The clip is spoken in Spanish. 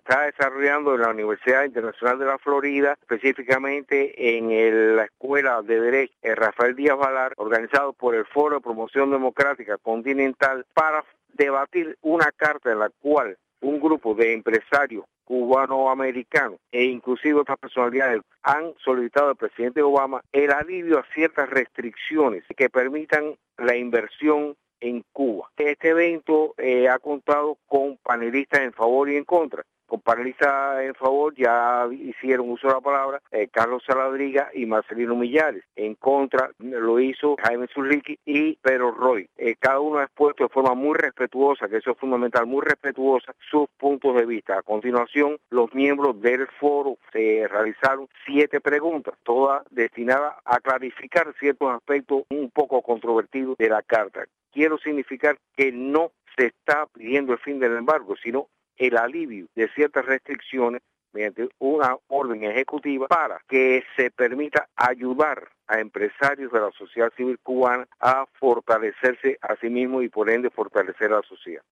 está desarrollando en la Universidad Internacional de la Florida, específicamente en la Escuela de Derecho Rafael Díaz Valar, organizado por el Foro de Promoción Democrática Continental, para debatir una carta en la cual un grupo de empresarios cubano-americanos e inclusive otras personalidades han solicitado al presidente Obama el alivio a ciertas restricciones que permitan la inversión en Cuba. Este evento ha contado con panelistas en favor y en contra. Con panelistas en favor ya hicieron uso de la palabra Carlos Saladriga y Marcelino Millares. En contra lo hizo Jaime Zulicky y Pedro Roy. Cada uno ha expuesto de forma muy respetuosa, que eso es fundamental, muy respetuosa, sus puntos de vista. A continuación, los miembros del foro realizaron 7 preguntas, todas destinadas a clarificar ciertos aspectos un poco controvertidos de la carta. Quiero significar que no se está pidiendo el fin del embargo, sino el alivio de ciertas restricciones mediante una orden ejecutiva para que se permita ayudar a empresarios de la sociedad civil cubana a fortalecerse a sí mismos y por ende fortalecer a la sociedad.